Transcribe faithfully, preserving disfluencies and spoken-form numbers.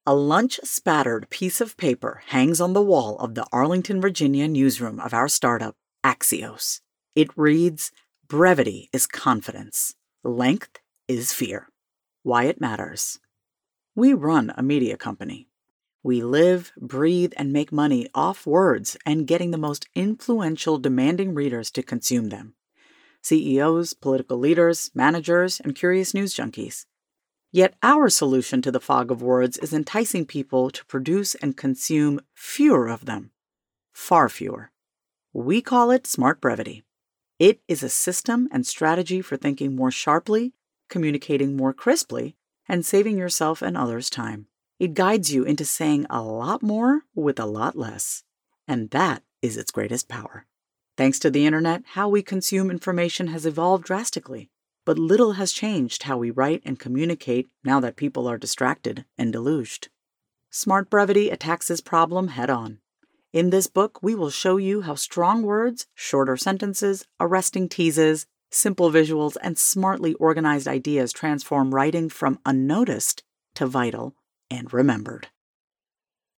A lunch-spattered piece of paper hangs on the wall of the Arlington, Virginia newsroom of our startup, Axios. It reads, "Brevity is confidence. Length is fear. Why it matters." We run a media company. We live, breathe, and make money off words and getting the most influential, demanding readers to consume them. C E Os, political leaders, managers, and curious news junkies. Yet our solution to the fog of words is enticing people to produce and consume fewer of them. Far fewer. We call it Smart Brevity. It is a system and strategy for thinking more sharply, communicating more crisply, and saving yourself and others time. It guides you into saying a lot more with a lot less. And that is its greatest power. Thanks to the internet, how we consume information has evolved drastically. But little has changed how we write and communicate now that people are distracted and deluged. Smart Brevity attacks this problem head-on. In this book, we will show you how strong words, shorter sentences, arresting teases, simple visuals, and smartly organized ideas transform writing from unnoticed to vital and remembered.